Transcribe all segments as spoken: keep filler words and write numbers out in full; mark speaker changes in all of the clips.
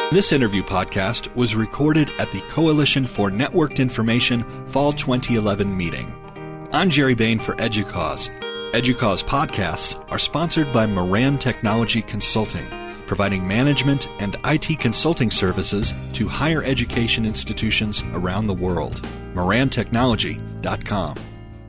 Speaker 1: This interview podcast was recorded at the Coalition for Networked Information Fall twenty eleven meeting. I'm Jerry Bain for EDUCAUSE. EDUCAUSE podcasts are sponsored by Moran Technology Consulting, providing management and I T consulting services to higher education institutions around the world. moran technology dot com.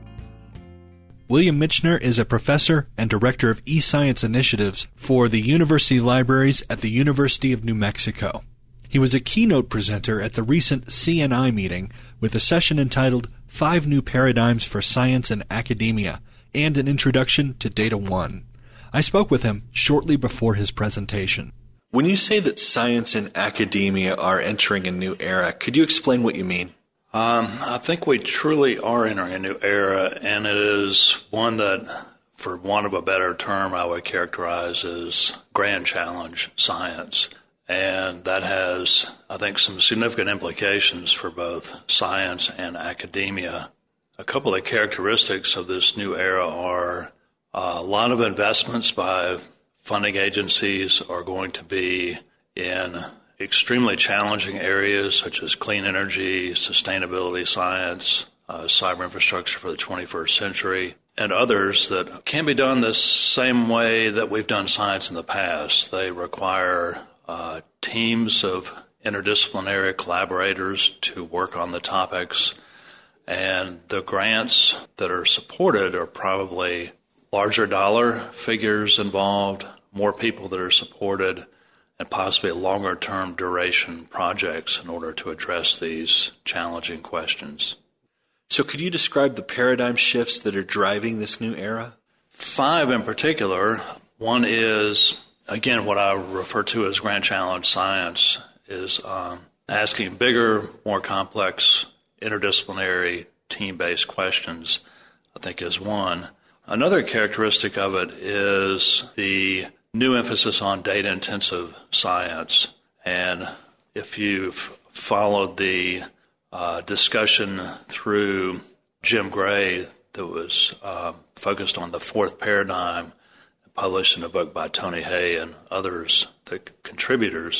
Speaker 1: William Michener is a professor and director of e-science initiatives for the university libraries at the University of New Mexico. He was a keynote presenter at the recent C N I meeting with a session entitled Five New Paradigms for Science and Academia and an Introduction to Data One. I spoke with him shortly before his presentation. When you say that science and academia are entering a new era, could you explain what you mean?
Speaker 2: Um, I think we truly are entering a new era, and it is one that, for want of a better term, I would characterize as grand challenge science. And that has, I think, some significant implications for both science and academia. A couple of the characteristics of this new era are uh, a lot of investments by funding agencies are going to be in extremely challenging areas such as clean energy, sustainability science, uh, cyber infrastructure for the twenty-first century, and others that can't be done the same way that we've done science in the past. They require uh, teams of interdisciplinary collaborators to work on the topics, and the grants that are supported are probably larger dollar figures involved, more people that are supported, and possibly longer-term duration projects in order to address these challenging questions.
Speaker 1: So could you describe the paradigm shifts that are driving this new era?
Speaker 2: Five in particular. One is, again, what I refer to as grand challenge science, is um, asking bigger, more complex, interdisciplinary, team-based questions, I think is one. Another characteristic of it is the new emphasis on data-intensive science. And if you've followed the uh, discussion through Jim Gray that was uh, focused on the fourth paradigm, published in a book by Tony Hay and others, the contributors,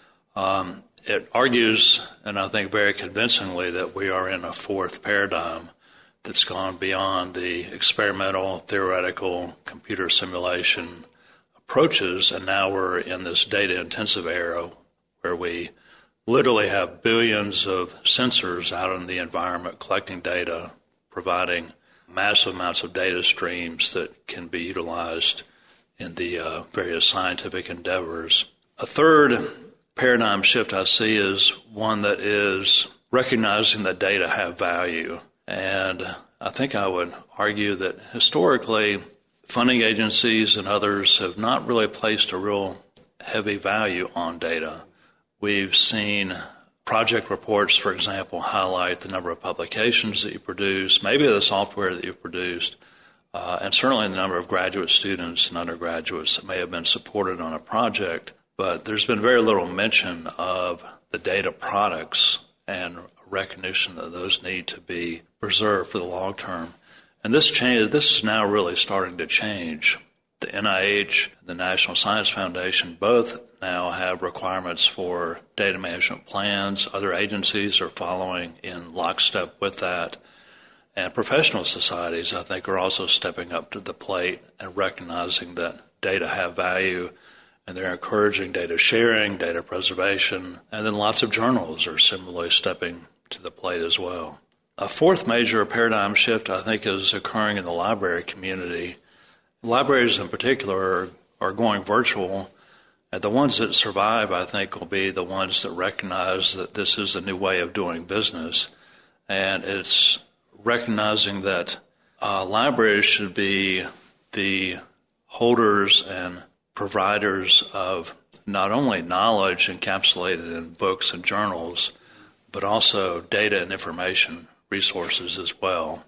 Speaker 2: um, it argues, and I think very convincingly, that we are in a fourth paradigm that's gone beyond the experimental, theoretical, computer simulation approaches, and now we're in this data-intensive era where we literally have billions of sensors out in the environment collecting data, providing massive amounts of data streams that can be utilized in the uh, various scientific endeavors. A third paradigm shift I see is one that is recognizing that data have value. And I think I would argue that historically, funding agencies and others have not really placed a real heavy value on data. We've seen project reports, for example, highlight the number of publications that you produce, maybe the software that you've produced, uh, and certainly the number of graduate students and undergraduates that may have been supported on a project. But there's been very little mention of the data products and recognition that those need to be preserved for the long term. And this change, this is now really starting to change. The N I H, the National Science Foundation, both now have requirements for data management plans. Other agencies are following in lockstep with that. And professional societies, I think, are also stepping up to the plate and recognizing that data have value, and they're encouraging data sharing, data preservation, and then lots of journals are similarly stepping to the plate as well. A fourth major paradigm shift, I think, is occurring in the library community. Libraries in particular are, are going virtual, and the ones that survive, I think, will be the ones that recognize that this is a new way of doing business, and it's recognizing that uh, libraries should be the holders and providers of not only knowledge encapsulated in books and journals, but also data and information resources as well.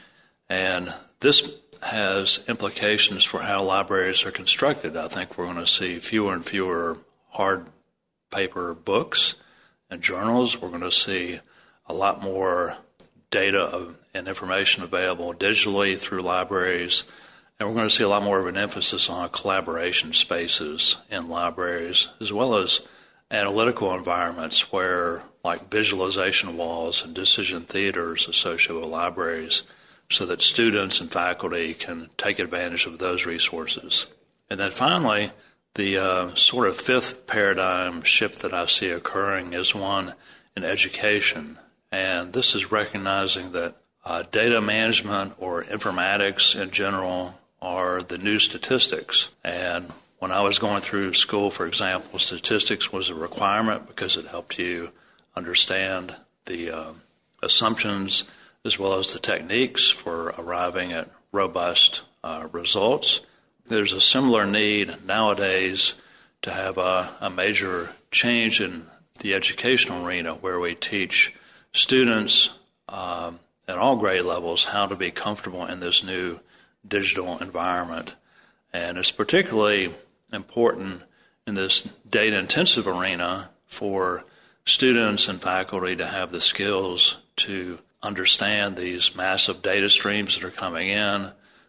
Speaker 2: And this has implications for how libraries are constructed. I think we're going to see fewer and fewer hard paper books and journals. We're going to see a lot more data and information available digitally through libraries. And we're going to see a lot more of an emphasis on collaboration spaces in libraries, as well as analytical environments where, like visualization walls and decision theaters associated with libraries, so that students and faculty can take advantage of those resources. And then finally, the uh, sort of fifth paradigm shift that I see occurring is one in education. And this is recognizing that uh, data management or informatics in general are the new statistics. And when I was going through school, for example, statistics was a requirement because it helped you understand the uh, assumptions as well as the techniques for arriving at robust uh, results. There's a similar need nowadays to have a, a major change in the educational arena where we teach students um, at all grade levels how to be comfortable in this new digital environment. And it's particularly important in this data-intensive arena for students and faculty to have the skills to understand these massive data streams that are coming in,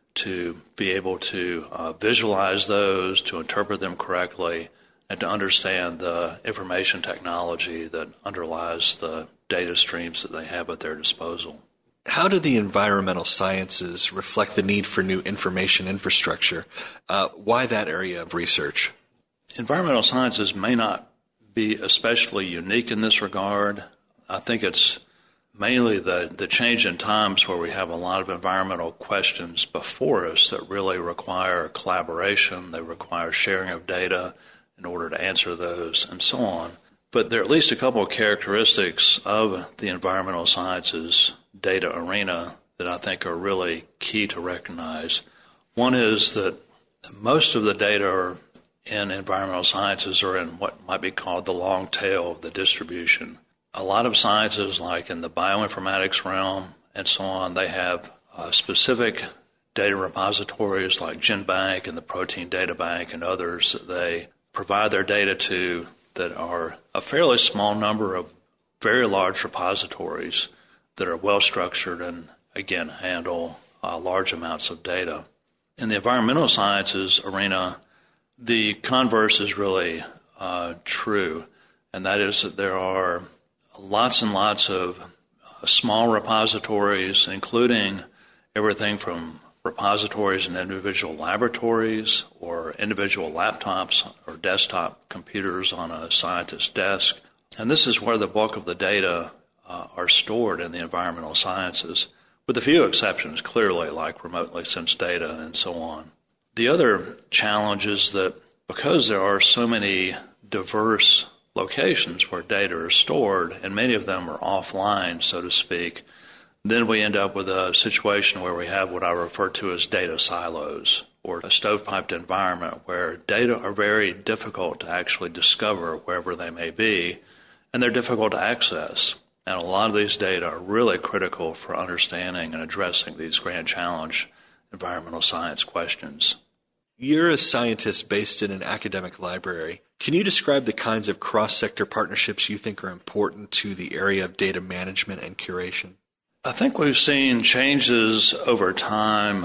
Speaker 2: to be able to uh, visualize those, to interpret them correctly, and to understand the information technology that underlies the data streams that they have at their disposal.
Speaker 1: How do the environmental sciences reflect the need for new information infrastructure? Uh, why that area of research?
Speaker 2: Environmental sciences may not be especially unique in this regard. I think it's mainly the, the change in times where we have a lot of environmental questions before us that really require collaboration, they require sharing of data in order to answer those, and so on. But there are at least a couple of characteristics of the environmental sciences data arena that I think are really key to recognize. One is that most of the data in environmental sciences are in what might be called the long tail of the distribution. A lot of sciences, like in the bioinformatics realm and so on, they have uh, specific data repositories like GenBank and the Protein Data Bank and others that they provide their data to that are a fairly small number of very large repositories that are well structured and, again, handle uh, large amounts of data. In the environmental sciences arena, the converse is really uh, true, and that is that there are lots and lots of uh, small repositories, including everything from repositories in individual laboratories or individual laptops or desktop computers on a scientist's desk. And this is where the bulk of the data uh, are stored in the environmental sciences, with a few exceptions, clearly, like remotely sensed data and so on. The other challenge is that because there are so many diverse locations where data are stored, and many of them are offline, so to speak, then we end up with a situation where we have what I refer to as data silos, or a stovepiped environment where data are very difficult to actually discover wherever they may be, and they're difficult to access. And a lot of these data are really critical for understanding and addressing these grand challenge environmental science questions.
Speaker 1: You're a scientist based in an academic library. Can you describe the kinds of cross-sector partnerships you think are important to the area of data management and curation?
Speaker 2: I think we've seen changes over time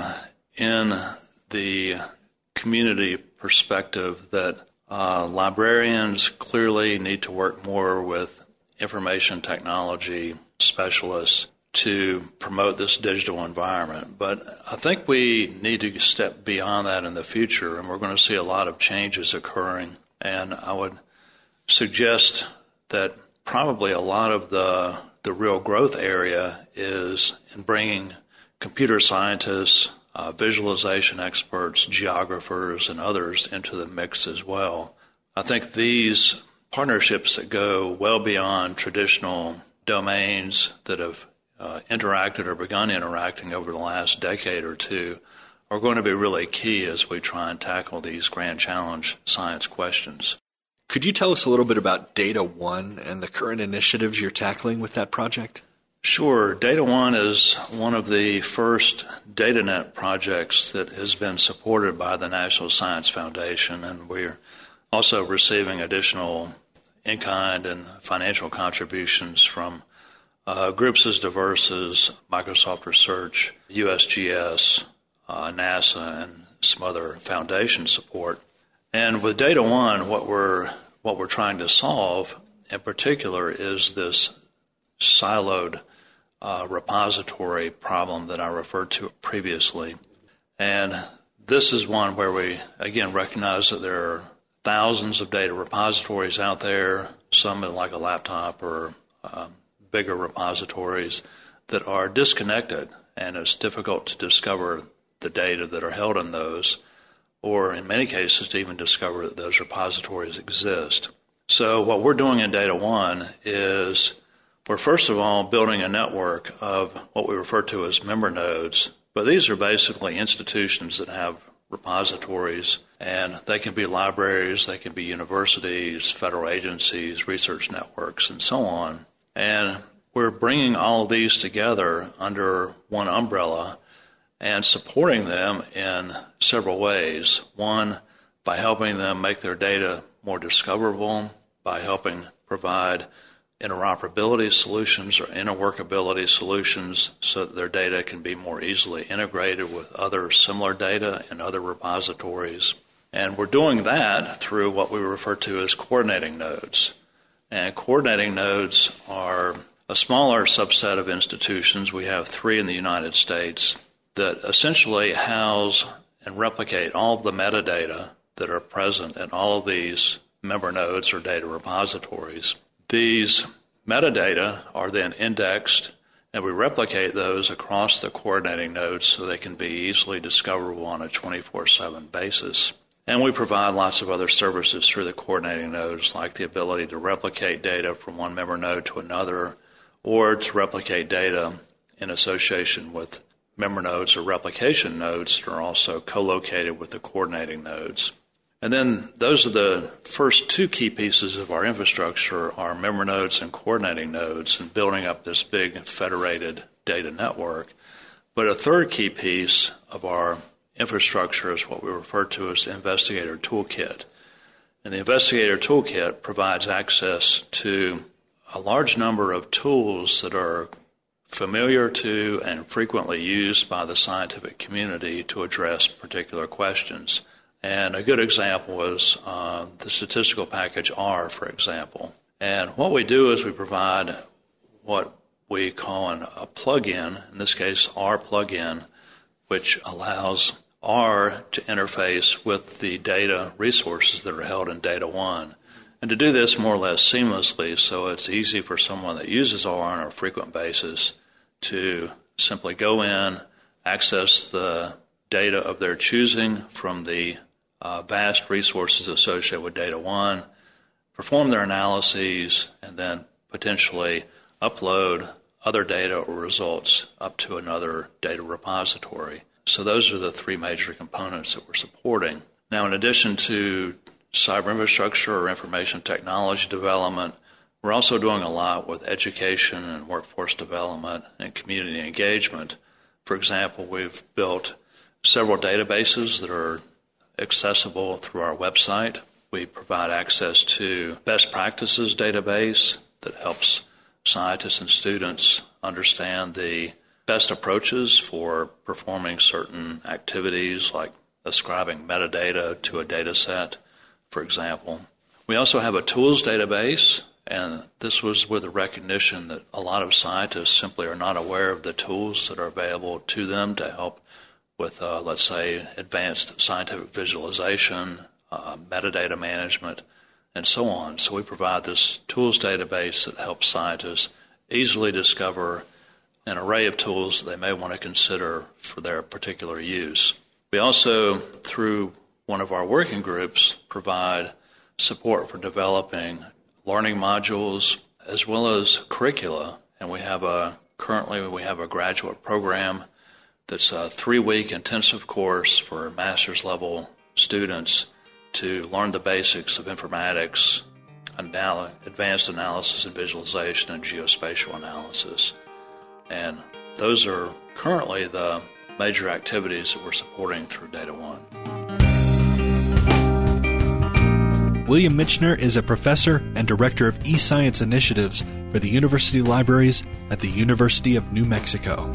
Speaker 2: in the community perspective that uh, librarians clearly need to work more with information technology specialists to promote this digital environment. But I think we need to step beyond that in the future, and we're going to see a lot of changes occurring. And I would suggest that probably a lot of the the real growth area is in bringing computer scientists, uh, visualization experts, geographers, and others into the mix as well. I think these partnerships that go well beyond traditional domains that have uh, interacted or begun interacting over the last decade or two are going to be really key as we try and tackle these grand challenge science questions.
Speaker 1: Could you tell us a little bit about Data One and the current initiatives you're tackling with that project?
Speaker 2: Sure. Data One is one of the first DataNet projects that has been supported by the National Science Foundation, and we're also receiving additional in-kind and financial contributions from uh, groups as diverse as Microsoft Research, U S G S, uh, NASA, and some other foundation support. And with Data One, what we're what we're trying to solve in particular is this siloed uh, repository problem that I referred to previously. And this is one where we, again, recognize that there are thousands of data repositories out there, some like a laptop or um, bigger repositories that are disconnected, and it's difficult to discover the data that are held in those, or in many cases to even discover that those repositories exist. So what we're doing in Data One is we're first of all building a network of what we refer to as member nodes, but these are basically institutions that have repositories, and they can be libraries, they can be universities, federal agencies, research networks, and so on. And we're bringing all of these together under one umbrella and supporting them in several ways. One, by helping them make their data more discoverable, by helping provide interoperability solutions or interworkability solutions so that their data can be more easily integrated with other similar data in other repositories. And we're doing that through what we refer to as coordinating nodes. And coordinating nodes are a smaller subset of institutions. We have three in the United States that essentially house and replicate all of the metadata that are present in all of these member nodes or data repositories. These metadata are then indexed, and we replicate those across the coordinating nodes so they can be easily discoverable on a twenty-four seven basis. And we provide lots of other services through the coordinating nodes, like the ability to replicate data from one member node to another, or to replicate data in association with member nodes or replication nodes that are also co-located with the coordinating nodes. And then those are the first two key pieces of our infrastructure, are member nodes and coordinating nodes, and building up this big federated data network. But a third key piece of our infrastructure is what we refer to as the Investigator Toolkit. And the Investigator Toolkit provides access to a large number of tools that are familiar to and frequently used by the scientific community to address particular questions. And a good example is uh, the statistical package R, for example. And what we do is we provide what we call an, a plug-in, in this case R plug-in, which allows R to interface with the data resources that are held in Data One. And to do this more or less seamlessly, so it's easy for someone that uses R on a frequent basis to simply go in, access the data of their choosing from the uh, vast resources associated with Data One, perform their analyses, and then potentially upload other data or results up to another data repository. So those are the three major components that we're supporting. Now, in addition to cyber infrastructure or information technology development, we're also doing a lot with education and workforce development and community engagement. For example, we've built several databases that are accessible through our website. We provide access to best practices database that helps scientists and students understand the best approaches for performing certain activities, like ascribing metadata to a data set, for example. We also have a tools database, and this was with a recognition that a lot of scientists simply are not aware of the tools that are available to them to help with, uh, let's say, advanced scientific visualization, uh, metadata management, and so on. So we provide this tools database that helps scientists easily discover an array of tools that they may want to consider for their particular use. We also, through one of our working groups, provide support for developing learning modules as well as curricula. And we have a currently we have a graduate program that's a three-week intensive course for master's level students to learn the basics of informatics, anal- advanced analysis and visualization, and geospatial analysis. And those are currently the major activities that we're supporting through Data One.
Speaker 1: William Michener is a professor and director of eScience initiatives for the university libraries at the University of New Mexico.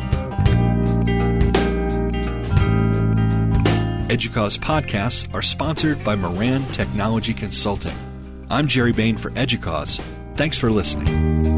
Speaker 1: EDUCAUSE podcasts are sponsored by Moran Technology Consulting. I'm Jerry Bain for EDUCAUSE. Thanks for listening.